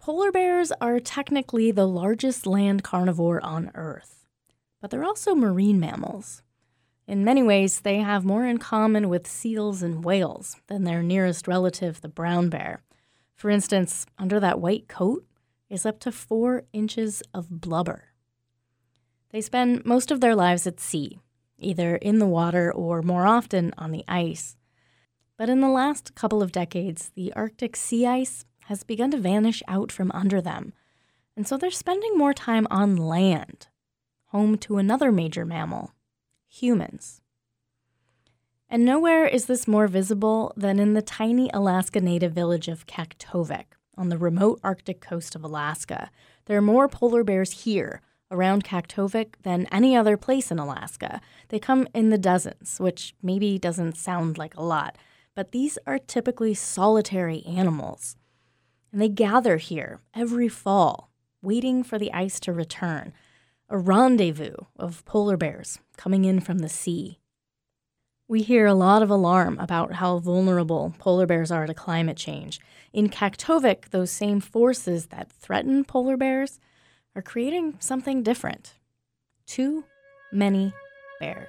Polar bears are technically the largest land carnivore on Earth, but they're also marine mammals. In many ways, they have more in common with seals and whales than their nearest relative, the brown bear. For instance, under that white coat is up to 4 inches of blubber. They spend most of their lives at sea, either in the water or more often on the ice. But in the last couple of decades, the Arctic sea ice has begun to vanish out from under them, and so they're spending more time on land, home to another major mammal, humans. And nowhere is this more visible than in the tiny Alaska native village of Kaktovik on the remote Arctic coast of Alaska. There are more polar bears here around Kaktovik than any other place in Alaska. They come in the dozens, which maybe doesn't sound like a lot, but these are typically solitary animals. And they gather here every fall, waiting for the ice to return, a rendezvous of polar bears coming in from the sea. We hear a lot of alarm about how vulnerable polar bears are to climate change. In Kaktovik, those same forces that threaten polar bears are creating something different. Too many bears.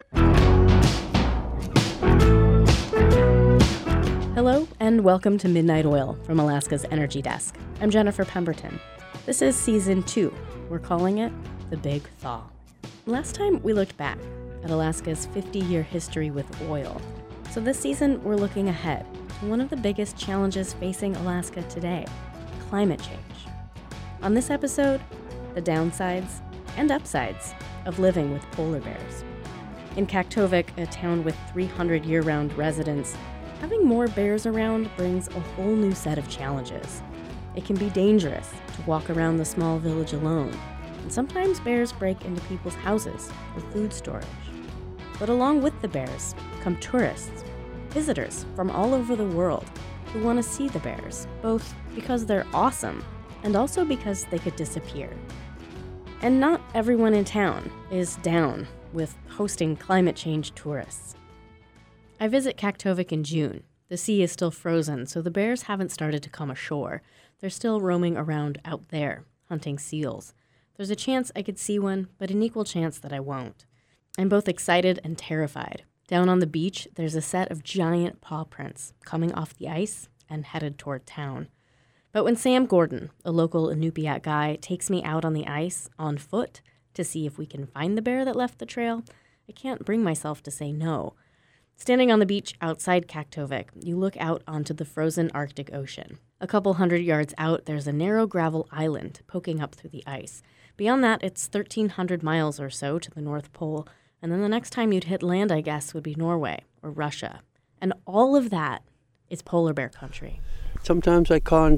Hello, and welcome to Midnight Oil from Alaska's Energy Desk. I'm Jennifer Pemberton. This is Season 2. We're calling it The Big Thaw. Last time we looked back at Alaska's 50-year history with oil. So this season, we're looking ahead to one of the biggest challenges facing Alaska today, climate change. On this episode, the downsides and upsides of living with polar bears. In Kaktovik, a town with 300 year-round residents, having more bears around brings a whole new set of challenges. It can be dangerous to walk around the small village alone, and sometimes bears break into people's houses or food storage. But along with the bears come tourists, visitors from all over the world who want to see the bears, both because they're awesome and also because they could disappear. And not everyone in town is down with hosting climate change tourists. I visit Kaktovik in June. The sea is still frozen, so the bears haven't started to come ashore. They're still roaming around out there, hunting seals. There's a chance I could see one, but an equal chance that I won't. I'm both excited and terrified. Down on the beach, there's a set of giant paw prints coming off the ice and headed toward town. But when Sam Gordon, a local Inupiat guy, takes me out on the ice on foot to see if we can find the bear that left the trail, I can't bring myself to say no. Standing on the beach outside Kaktovik, you look out onto the frozen Arctic Ocean. A couple hundred yards out, there's a narrow gravel island poking up through the ice. Beyond that, it's 1,300 miles or so to the North Pole, and then the next time you'd hit land, I guess, would be Norway or Russia. And all of that is polar bear country. Sometimes I count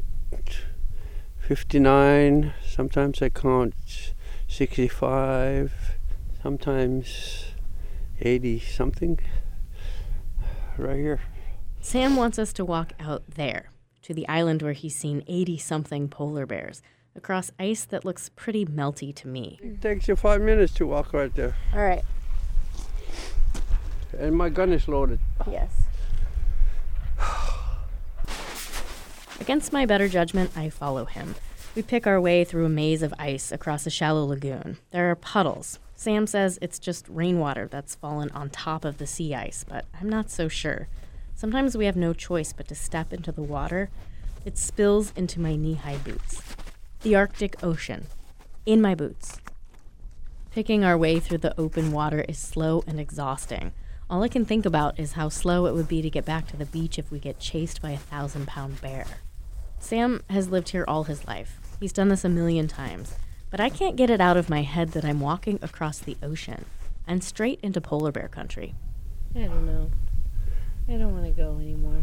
59, sometimes I count 65, sometimes 80-something. Right here. Sam wants us to walk out there, to the island where he's seen 80-something polar bears, across ice that looks pretty melty to me. It takes you 5 minutes to walk right there. All right. And my gun is loaded. Yes. Against my better judgment, I follow him. We pick our way through a maze of ice across a shallow lagoon. There are puddles. Sam says it's just rainwater that's fallen on top of the sea ice, but I'm not so sure. Sometimes we have no choice but to step into the water. It spills into my knee-high boots. The Arctic Ocean. In my boots. Picking our way through the open water is slow and exhausting. All I can think about is how slow it would be to get back to the beach if we get chased by a 1,000-pound bear. Sam has lived here all his life. He's done this a million times. But I can't get it out of my head that I'm walking across the ocean and straight into polar bear country. I don't know. I don't want to go anymore.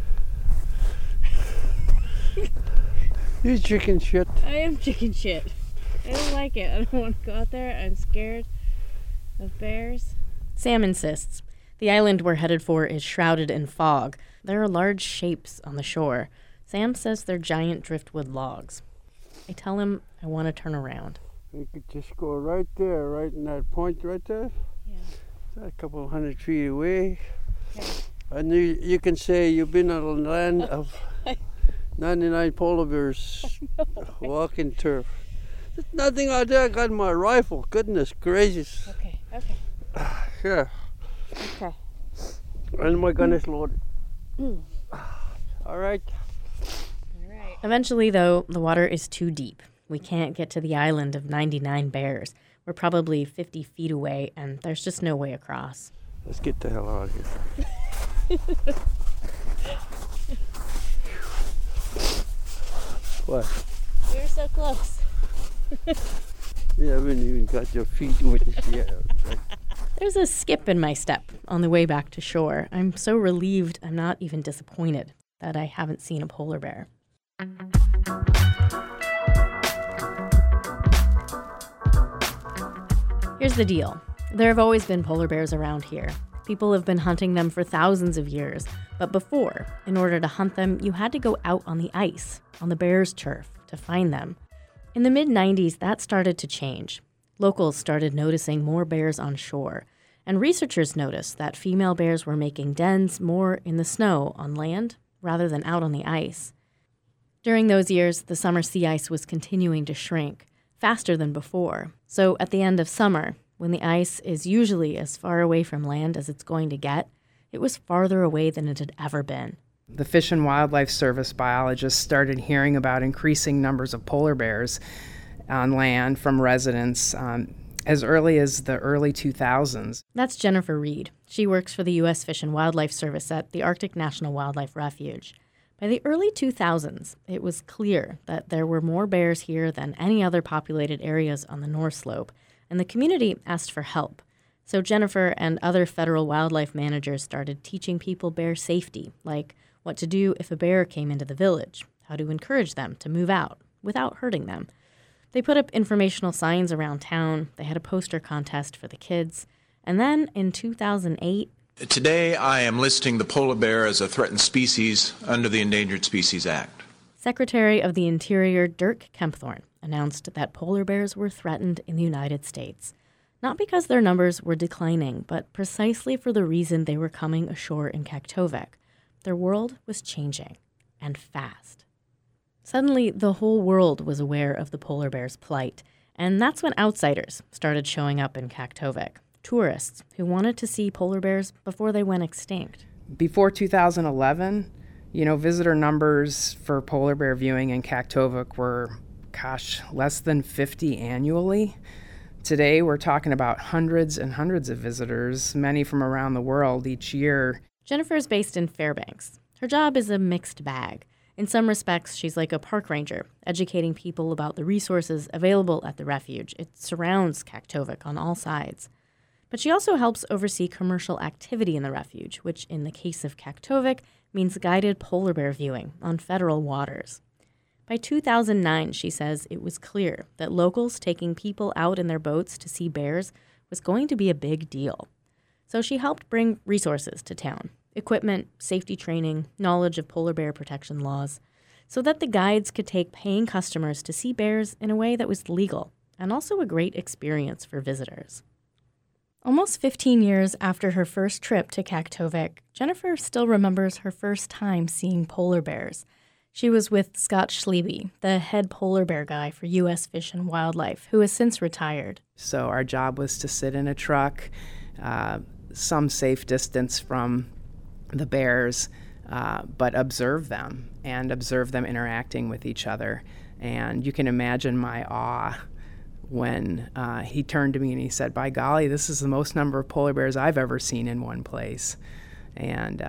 You chicken shit. I am chicken shit. I don't like it. I don't want to go out there. I'm scared of bears. Sam insists. The island we're headed for is shrouded in fog. There are large shapes on the shore. Sam says they're giant driftwood logs. I tell him I want to turn around. You could just go right there, right in that point right there. Yeah. A couple hundred feet away. Okay. And you can say you've been on a land of 99 polar bears walking turf. There's nothing out there. I got my rifle. Goodness gracious. Okay. Yeah. Okay. And my gun is loaded. All right. Eventually, though, the water is too deep. We can't get to the island of 99 bears. We're probably 50 feet away, and there's just no way across. Let's get the hell out of here. What? You're so close. You haven't even got your feet with it yet. Right? There's a skip in my step on the way back to shore. I'm so relieved I'm not even disappointed that I haven't seen a polar bear. Here's the deal. There have always been polar bears around here. People have been hunting them for thousands of years. But before, in order to hunt them, you had to go out on the ice, on the bear's turf, to find them. In the mid-90s, that started to change. Locals started noticing more bears on shore, and researchers noticed that female bears were making dens more in the snow on land rather than out on the ice. During those years, the summer sea ice was continuing to shrink, faster than before. So at the end of summer, when the ice is usually as far away from land as it's going to get, it was farther away than it had ever been. The Fish and Wildlife Service biologists started hearing about increasing numbers of polar bears on land from residents as early as the early 2000s. That's Jennifer Reed. She works for the U.S. Fish and Wildlife Service at the Arctic National Wildlife Refuge. By the early 2000s, it was clear that there were more bears here than any other populated areas on the North Slope, and the community asked for help. So Jennifer and other federal wildlife managers started teaching people bear safety, like what to do if a bear came into the village, how to encourage them to move out without hurting them. They put up informational signs around town, they had a poster contest for the kids, and then in 2008, today I am listing the polar bear as a threatened species under the Endangered Species Act. Secretary of the Interior Dirk Kempthorne announced that polar bears were threatened in the United States, not because their numbers were declining, but precisely for the reason they were coming ashore in Kaktovik. Their world was changing, and fast. Suddenly, the whole world was aware of the polar bear's plight, and that's when outsiders started showing up in Kaktovik, tourists who wanted to see polar bears before they went extinct. Before 2011, visitor numbers for polar bear viewing in Kaktovik were, less than 50 annually. Today, we're talking about hundreds and hundreds of visitors, many from around the world each year. Jennifer is based in Fairbanks. Her job is a mixed bag. In some respects, she's like a park ranger, educating people about the resources available at the refuge. It surrounds Kaktovik on all sides. But she also helps oversee commercial activity in the refuge, which in the case of Kaktovik means guided polar bear viewing on federal waters. By 2009, she says, it was clear that locals taking people out in their boats to see bears was going to be a big deal. So she helped bring resources to town, equipment, safety training, knowledge of polar bear protection laws, so that the guides could take paying customers to see bears in a way that was legal and also a great experience for visitors. Almost 15 years after her first trip to Kaktovik, Jennifer still remembers her first time seeing polar bears. She was with Scott Schlebe, the head polar bear guy for U.S. Fish and Wildlife, who has since retired. So our job was to sit in a truck, some safe distance from the bears, but observe them interacting with each other. And you can imagine my awe when he turned to me and he said, "By golly, this is the most number of polar bears I've ever seen in one place." And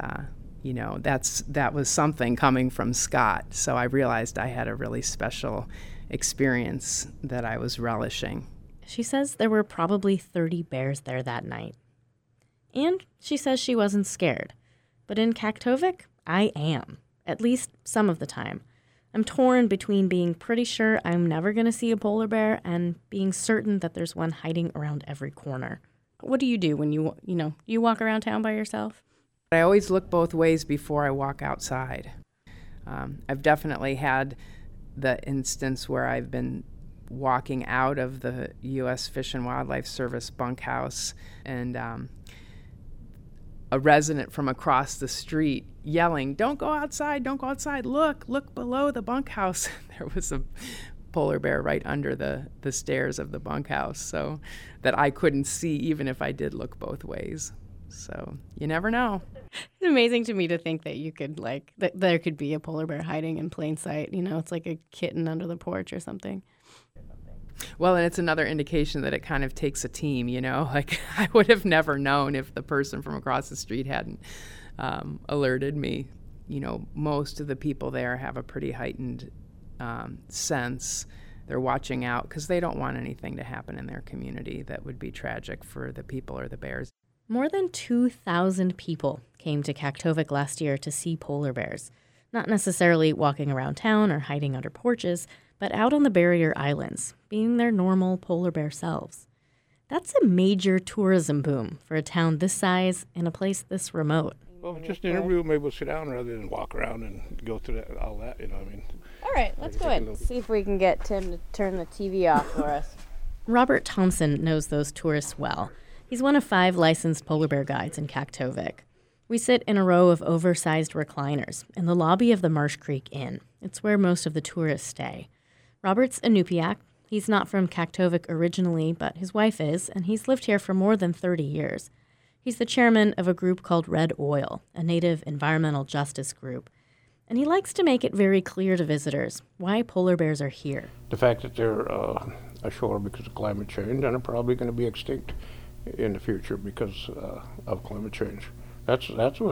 that was something coming from Scott. So I realized I had a really special experience that I was relishing. She says there were probably 30 bears there that night. And she says she wasn't scared. But in Kaktovik, I am, at least some of the time. I'm torn between being pretty sure I'm never going to see a polar bear and being certain that there's one hiding around every corner. What do you do when you walk around town by yourself? I always look both ways before I walk outside. I've definitely had the instance where I've been walking out of the U.S. Fish and Wildlife Service bunkhouse, and a resident from across the street yelling, "Don't go outside, don't go outside, look below the bunkhouse." There was a polar bear right under the stairs of the bunkhouse, so that I couldn't see even if I did look both ways. So you never know. It's amazing to me to think that you could, like, that there could be a polar bear hiding in plain sight. You know, it's like a kitten under the porch or something. Well, and it's another indication that it kind of takes a team, you know? Like, I would have never known if the person from across the street hadn't alerted me. You know, most of the people there have a pretty heightened sense. They're watching out because they don't want anything to happen in their community that would be tragic for the people or the bears. More than 2,000 people came to Kaktovik last year to see polar bears. Not necessarily walking around town or hiding under porches, but out on the barrier islands, being their normal polar bear selves. That's a major tourism boom for a town this size and a place this remote. Well, just an interview, maybe we'll sit down rather than walk around and go through all that, you know what I mean? All right, let's go ahead and see if we can get Tim to turn the TV off for us. Robert Thompson knows those tourists well. He's one of 5 licensed polar bear guides in Kaktovik. We sit in a row of oversized recliners in the lobby of the Marsh Creek Inn. It's where most of the tourists stay. Robert's a Nupiaq. He's not from Kaktovik originally, but his wife is, and he's lived here for more than 30 years. He's the chairman of a group called Red Oil, a native environmental justice group. And he likes to make it very clear to visitors why polar bears are here. The fact that they're ashore because of climate change, and are probably going to be extinct in the future because of climate change. That's what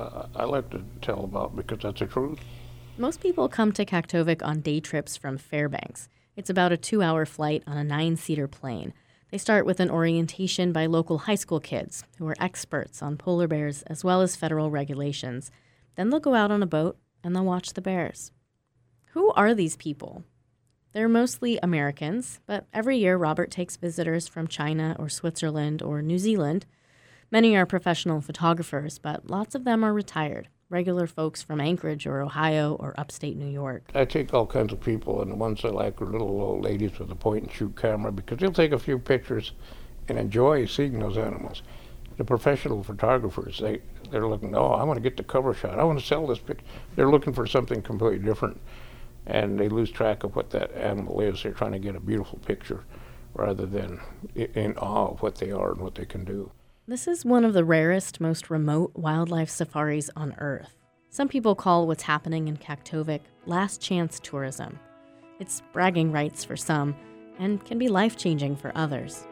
I like to tell about, because that's the truth. Most people come to Kaktovik on day trips from Fairbanks. It's about a 2-hour flight on a 9-seater plane. They start with an orientation by local high school kids who are experts on polar bears as well as federal regulations. Then they'll go out on a boat and they'll watch the bears. Who are these people? They're mostly Americans, but every year Robert takes visitors from China or Switzerland or New Zealand. Many are professional photographers, but lots of them are retired, regular folks from Anchorage or Ohio or upstate New York. I take all kinds of people, and the ones I like are little old ladies with a point-and-shoot camera, because they'll take a few pictures and enjoy seeing those animals. The professional photographers, they're looking, oh, I want to get the cover shot. I want to sell this picture. They're looking for something completely different, and they lose track of what that animal is. They're trying to get a beautiful picture rather than in awe of what they are and what they can do. This is one of the rarest, most remote wildlife safaris on Earth. Some people call what's happening in Kaktovik last chance tourism. It's bragging rights for some and can be life-changing for others.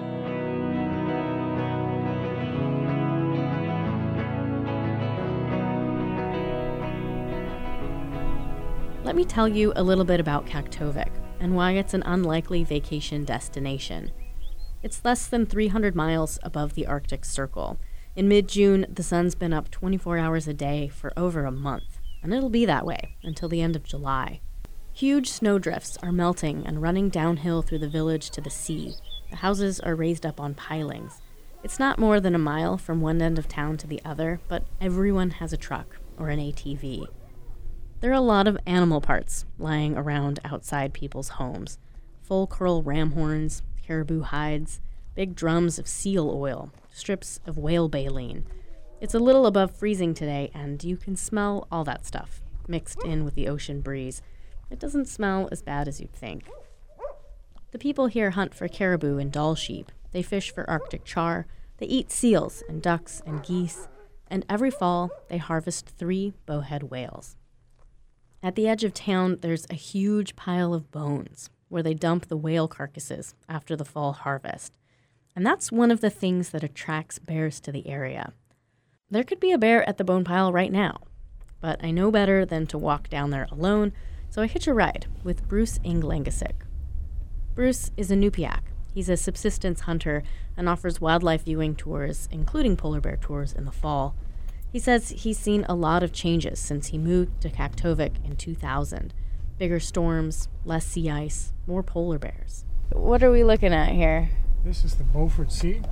Let me tell you a little bit about Kaktovik and why it's an unlikely vacation destination. It's less than 300 miles above the Arctic Circle. In mid-June, the sun's been up 24 hours a day for over a month, and it'll be that way until the end of July. Huge snowdrifts are melting and running downhill through the village to the sea. The houses are raised up on pilings. It's not more than a mile from one end of town to the other, but everyone has a truck or an ATV. There are a lot of animal parts lying around outside people's homes. Full curl ram horns, caribou hides, big drums of seal oil, strips of whale baleen. It's a little above freezing today, and you can smell all that stuff, mixed in with the ocean breeze. It doesn't smell as bad as you'd think. The people here hunt for caribou and Dall sheep. They fish for Arctic char. They eat seals and ducks and geese. And every fall, they harvest 3 bowhead whales. At the edge of town, there's a huge pile of bones where they dump the whale carcasses after the fall harvest. And that's one of the things that attracts bears to the area. There could be a bear at the bone pile right now, but I know better than to walk down there alone, so I hitch a ride with Bruce Inglangasik. Bruce is a Nupiaq. He's a subsistence hunter and offers wildlife viewing tours, including polar bear tours in the fall. He says he's seen a lot of changes since he moved to Kaktovik in 2000. Bigger storms, less sea ice, more polar bears. What are we looking at here? This is the Beaufort Sea.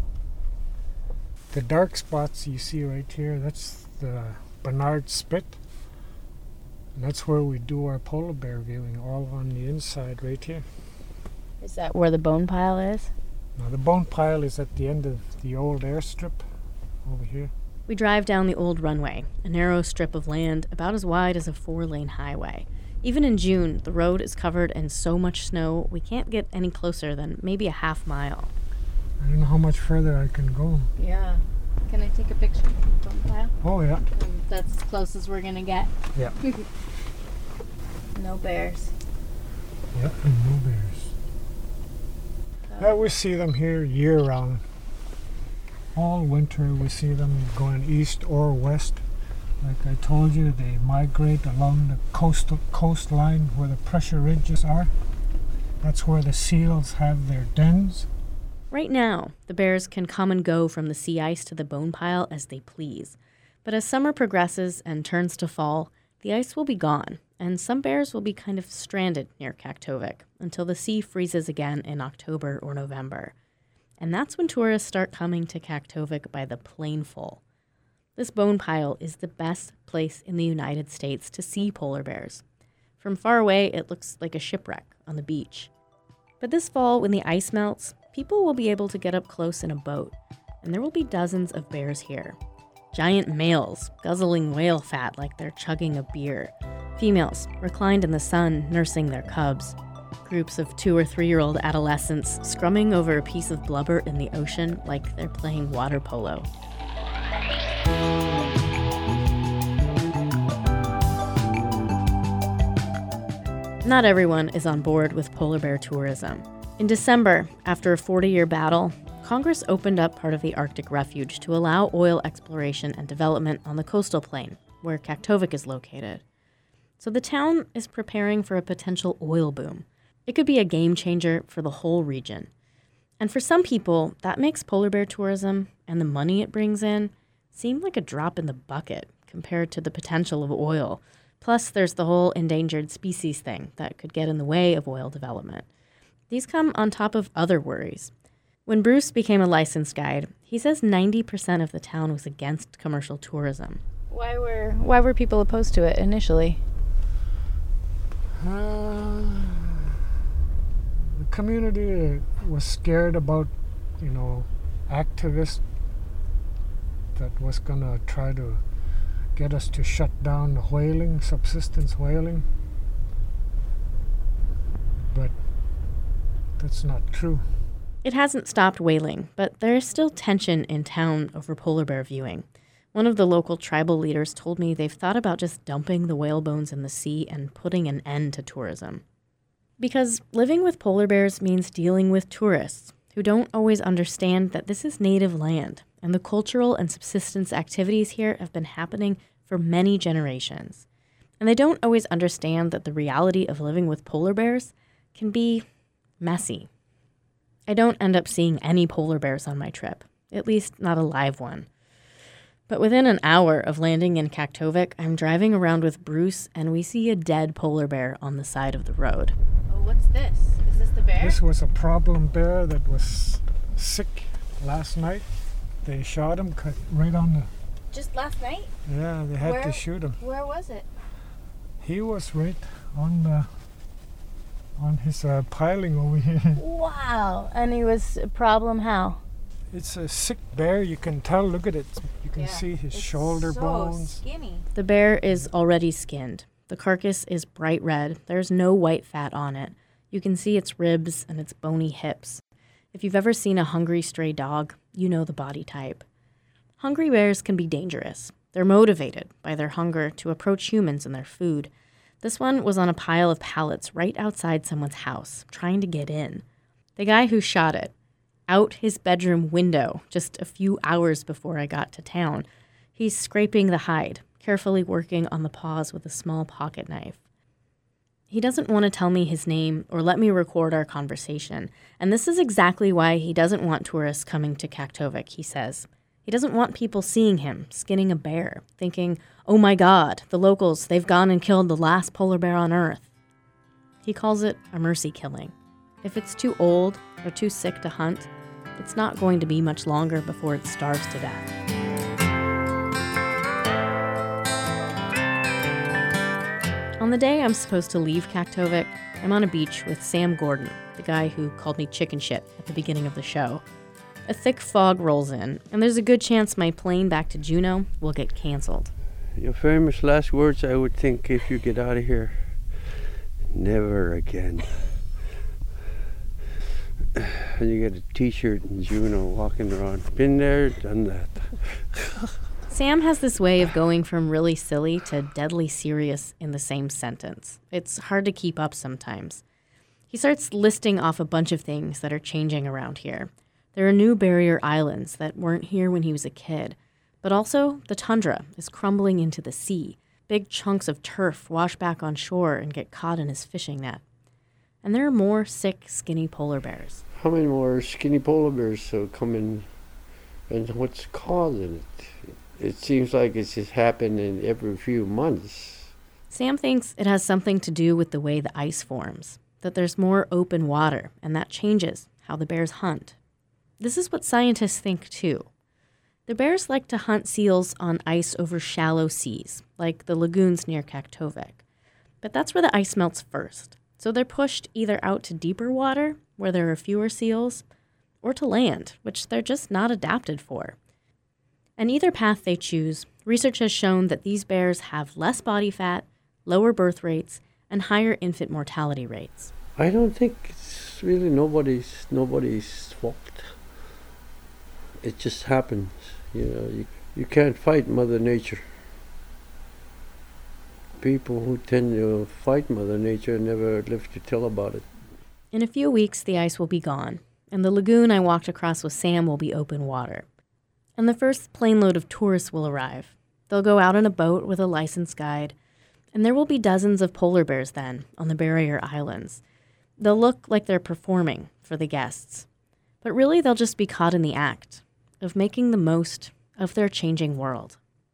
The dark spots you see right here, that's the Bernard Spit. And that's where we do our polar bear viewing, all on the inside right here. Is that where the bone pile is? Now the bone pile is at the end of the old airstrip over here. We drive down the old runway, a narrow strip of land about as wide as a 4-lane highway. Even in June, the road is covered in so much snow we can't get any closer than maybe a half mile. I don't know how much further I can go. Yeah. Can I take a picture from the pile? Oh, yeah. That's as close as we're gonna get. Yeah. No bears. Yeah, and no bears. Yeah, we see them here year-round. All winter we see them going east or west. Like I told you, they migrate along the coastline where the pressure ridges are. That's where the seals have their dens. Right now, the bears can come and go from the sea ice to the bone pile as they please. But as summer progresses and turns to fall, the ice will be gone, and some bears will be kind of stranded near Kaktovik until the sea freezes again in October or November. And that's when tourists start coming to Kaktovik by the planeful. This bone pile is the best place in the United States to see polar bears. From far away, it looks like a shipwreck on the beach. But this fall, when the ice melts, people will be able to get up close in a boat, and there will be dozens of bears here. Giant males guzzling whale fat like they're chugging a beer. Females reclined in the sun nursing their cubs. Groups of 2 or 3-year-old adolescents scrumming over a piece of blubber in the ocean like they're playing water polo. Not everyone is on board with polar bear tourism. In December, after a 40-year battle, Congress opened up part of the Arctic refuge to allow oil exploration and development on the coastal plain, where Kaktovik is located. So the town is preparing for a potential oil boom. It could be a game changer for the whole region. And for some people, that makes polar bear tourism and the money it brings in seem like a drop in the bucket compared to the potential of oil. Plus, there's the whole endangered species thing that could get in the way of oil development. These come on top of other worries. When Bruce became a licensed guide, he says 90% of the town was against commercial tourism. Why were people opposed to it initially? The community was scared about, activists that was going to try to get us to shut down the whaling, subsistence whaling. But that's not true. It hasn't stopped whaling, but there is still tension in town over polar bear viewing. One of the local tribal leaders told me they've thought about just dumping the whale bones in the sea and putting an end to tourism. Because living with polar bears means dealing with tourists who don't always understand that this is native land, and the cultural and subsistence activities here have been happening for many generations. And they don't always understand that the reality of living with polar bears can be messy. I don't end up seeing any polar bears on my trip, at least not a live one. But within an hour of landing in Kaktovik, I'm driving around with Bruce, and we see a dead polar bear on the side of the road. Oh, what's this? Is this the bear? This was a problem bear that was sick last night. They shot him right on the... Just last night? Yeah, they had to shoot him. Where was it? He was right on his piling over here. Wow. And he was a problem how? It's a sick bear. You can tell. Look at it. You can see his shoulder bones. Skinny. The bear is already skinned. The carcass is bright red. There's no white fat on it. You can see its ribs and its bony hips. If you've ever seen a hungry stray dog, you know the body type. Hungry bears can be dangerous. They're motivated by their hunger to approach humans and their food. This one was on a pile of pallets right outside someone's house, trying to get in. The guy who shot it, out his bedroom window just a few hours before I got to town, he's scraping the hide, carefully working on the paws with a small pocket knife. He doesn't want to tell me his name or let me record our conversation, and this is exactly why he doesn't want tourists coming to Kaktovik, he says. He doesn't want people seeing him skinning a bear, thinking, oh my God, the locals, they've gone and killed the last polar bear on Earth. He calls it a mercy killing. If it's too old or too sick to hunt, it's not going to be much longer before it starves to death. On the day I'm supposed to leave Kaktovik, I'm on a beach with Sam Gordon, the guy who called me chicken shit at the beginning of the show. A thick fog rolls in, and there's a good chance my plane back to Juneau will get canceled. Your famous last words, I would think, if you get out of here. Never again. And you get a t-shirt in Juneau walking around. Been there, done that. Sam has this way of going from really silly to deadly serious in the same sentence. It's hard to keep up sometimes. He starts listing off a bunch of things that are changing around here. There are new barrier islands that weren't here when he was a kid. But also, the tundra is crumbling into the sea. Big chunks of turf wash back on shore and get caught in his fishing net. And there are more sick, skinny polar bears. How many more skinny polar bears come in, and what's causing it? It seems like it's just happening every few months. Sam thinks it has something to do with the way the ice forms, that there's more open water, and that changes how the bears hunt. This is what scientists think, too. The bears like to hunt seals on ice over shallow seas, like the lagoons near Kaktovik. But that's where the ice melts first, so they're pushed either out to deeper water, where there are fewer seals, or to land, which they're just not adapted for. And either path they choose, research has shown that these bears have less body fat, lower birth rates, and higher infant mortality rates. I don't think it's really nobody's fault. It just happens. You can't fight Mother Nature. People who tend to fight Mother Nature never live to tell about it. In a few weeks, the ice will be gone, and the lagoon I walked across with Sam will be open water. And the first plane load of tourists will arrive. They'll go out on a boat with a licensed guide, and there will be dozens of polar bears then on the barrier islands. They'll look like they're performing for the guests, but really they'll just be caught in the act of making the most of their changing world.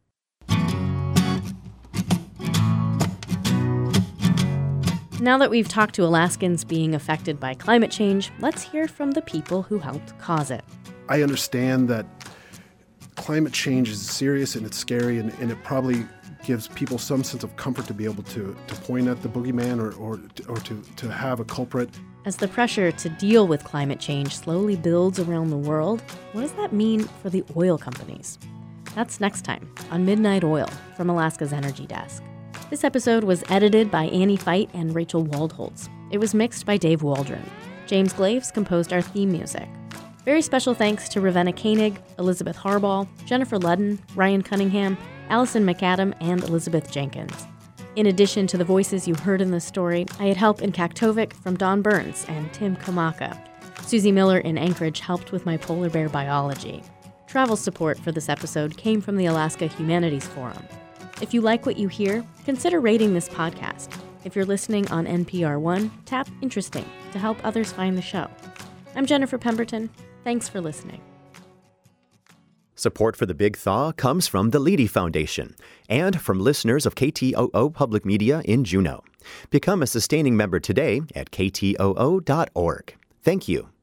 Now that we've talked to Alaskans being affected by climate change, let's hear from the people who helped cause it. I understand that climate change is serious and it's scary, and it probably gives people some sense of comfort to be able to point at the boogeyman or to have a culprit. As the pressure to deal with climate change slowly builds around the world, what does that mean for the oil companies? That's next time on Midnight Oil from Alaska's Energy Desk. This episode was edited by Annie Feit and Rachel Waldholtz. It was mixed by Dave Waldron. James Glaves composed our theme music. Very special thanks to Ravenna Koenig, Elizabeth Harbaugh, Jennifer Ludden, Ryan Cunningham, Allison McAdam, and Elizabeth Jenkins. In addition to the voices you heard in this story, I had help in Kaktovik from Don Burns and Tim Kamaka. Susie Miller in Anchorage helped with my polar bear biology. Travel support for this episode came from the Alaska Humanities Forum. If you like what you hear, consider rating this podcast. If you're listening on NPR One, tap Interesting to help others find the show. I'm Jennifer Pemberton. Thanks for listening. Support for The Big Thaw comes from the Leedy Foundation and from listeners of KTOO Public Media in Juneau. Become a sustaining member today at ktoo.org. Thank you.